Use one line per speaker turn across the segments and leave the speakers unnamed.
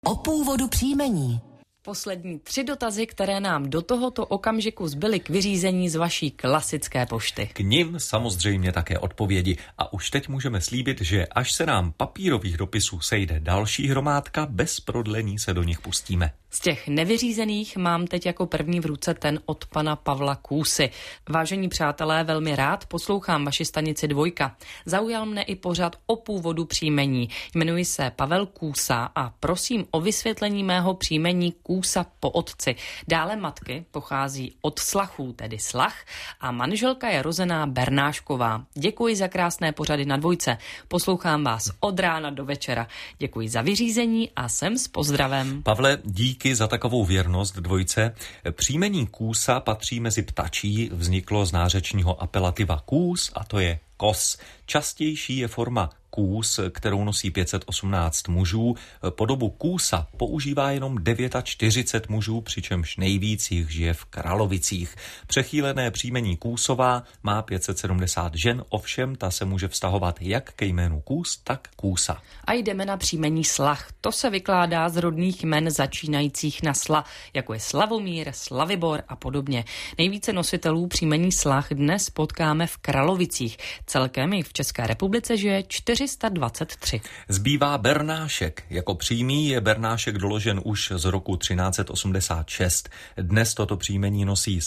O původu příjmení.
Poslední 3 dotazy, které nám do tohoto okamžiku zbyly k vyřízení z vaší klasické pošty.
K nim samozřejmě také odpovědi. A už teď můžeme slíbit, že až se nám papírových dopisů sejde další hromádka, bez prodlení se do nich pustíme.
Z těch nevyřízených mám teď jako první v ruce ten od pana Pavla Kůsy. Vážení přátelé, velmi rád poslouchám vaši stanici Dvojka. Zaujal mne i pořad o původu příjmení. Jmenuji se Pavel Kůsa a prosím o vysvětlení mého příjmení Kůsa po otci. Dále matky pochází od Slachů, tedy Slach, a manželka je rozená Bernášková. Děkuji za krásné pořady na Dvojce. Poslouchám vás od rána do večera. Děkuji za vyřízení a jsem s pozdravem.
Pavle, díky za takovou věrnost Dvojce. Příjmení Kůsa patří mezi ptačí, vzniklo z nářečního apelativa kůs a to je kos. Častější je forma kůs, kterou nosí 518 mužů. Po dobu kůsa používá jenom 49 mužů, přičemž nejvíc jich žije v Kralovicích. Přechýlené příjmení Kůsová má 570 žen, ovšem ta se může vztahovat jak ke jménu Kůs, tak Kůsa.
A jdeme na příjmení Slach. To se vykládá z rodných jmen začínajících na Sla, jako je Slavomír, Slavibor a podobně. Nejvíce nositelů příjmení Slach dnes potkáme v Kralovicích. Celkem jich v České republice žije 423.
Zbývá Bernášek. Jako příjmí je Bernášek doložen už z roku 1386. Dnes toto příjmení nosí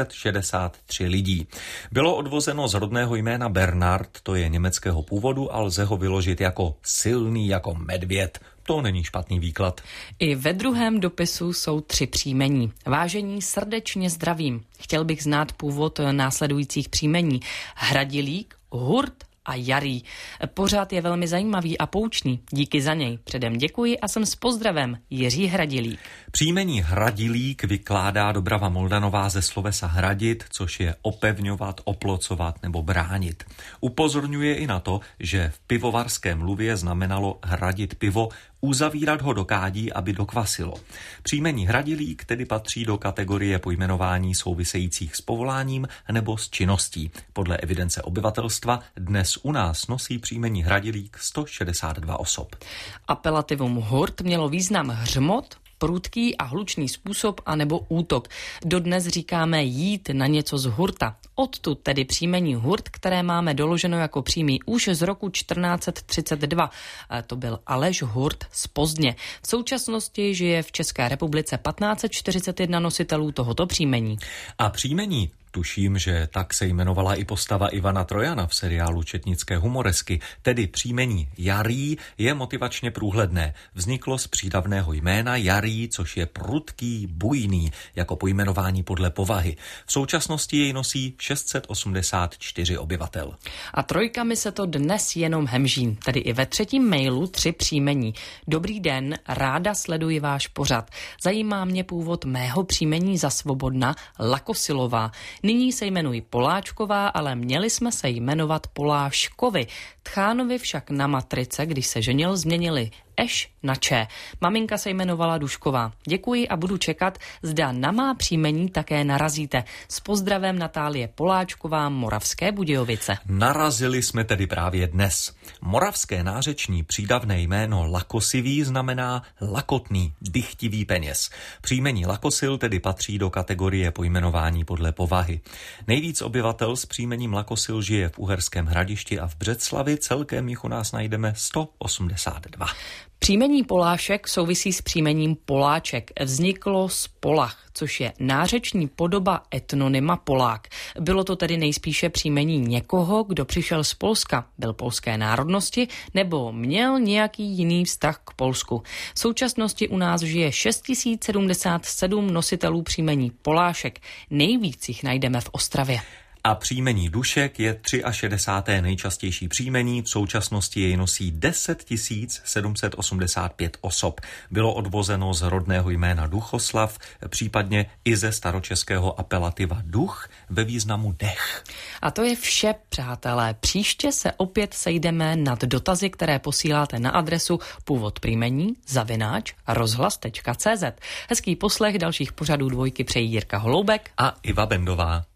763 lidí. Bylo odvozeno z rodného jména Bernard, to je německého původu, a lze ho vyložit jako silný jako medvěd. To není špatný výklad.
I ve druhém dopisu jsou 3 příjmení. Vážení, srdečně zdravím. Chtěl bych znát původ následujících příjmení. Hradilík, Hurt a Jarý. Pořád je velmi zajímavý a poučný. Díky za něj. Předem děkuji a jsem s pozdravem Jiří Hradilík.
Příjmení Hradilík vykládá Dobrava Moldanová ze slovesa hradit, což je opevňovat, oplocovat nebo bránit. Upozorňuje i na to, že v pivovarském mluvě znamenalo hradit pivo, uzavírat ho do kádí, aby dokvasilo. Příjmení Hradilík tedy patří do kategorie pojmenování souvisejících s povoláním nebo s činností. Podle evidence obyvatelstva dnes u nás nosí příjmení Hradilík 162 osob.
Apelativum hurt mělo význam hřmot, prudký a hlučný způsob anebo útok. Dodnes říkáme jít na něco z hurta. Odtud tedy příjmení hurt, které máme doloženo jako přímý už z roku 1432. To byl Aleš Hurt z Pozdně. V současnosti žije v České republice 1541 nositelů tohoto příjmení.
A příjmení, tuším, že tak se jmenovala i postava Ivana Trojana v seriálu Četnické humoresky, tedy příjmení Jarý, je motivačně průhledné. Vzniklo z přídavného jména Jarý, což je prudký, bujný, jako pojmenování podle povahy. V současnosti jej nosí 684 obyvatel.
A trojkami se to dnes jenom hemží, tedy i ve 3. mailu 3 příjmení. Dobrý den, ráda sleduji váš pořad. Zajímá mě původ mého příjmení za Svobodna Lakosilová. Nyní se jmenuji Poláčková, ale měli jsme se jmenovat Poláškovi. Tchánovi však na matrice, když se ženil, změnili Eš na Č. Maminka se jmenovala Dušková. Děkuji a budu čekat, zda na má příjmení také narazíte. S pozdravem Natálie Poláčková, Moravské Budějovice.
Narazili jsme tedy právě dnes. Moravské nářeční přídavné jméno Lakosivý znamená lakotný, dychtivý peněz. Příjmení Lakosil tedy patří do kategorie pojmenování podle povahy. Nejvíc obyvatel s příjmením Lakosil žije v Uherském Hradišti a v Břeclavi, celkem jich u nás najdeme 182.
Příjmení Polášek souvisí s příjmením Poláček. Vzniklo z Polach, což je nářeční podoba etnonyma Polák. Bylo to tedy nejspíše příjmení někoho, kdo přišel z Polska, byl polské národnosti nebo měl nějaký jiný vztah k Polsku. V současnosti u nás žije 6077 nositelů příjmení Polášek. Nejvíc jich najdeme v Ostravě.
A příjmení Dušek je 63. nejčastější příjmení, v současnosti jej nosí 10 785 osob. Bylo odvozeno z rodného jména Duchoslav, případně i ze staročeského apelativa duch ve významu dech.
A to je vše, přátelé. Příště se opět sejdeme nad dotazy, které posíláte na adresu původpříjmení @rozhlas.cz. Hezký poslech dalších pořadů Dvojky přejí Jirka Holoubek
a Iva Bendová.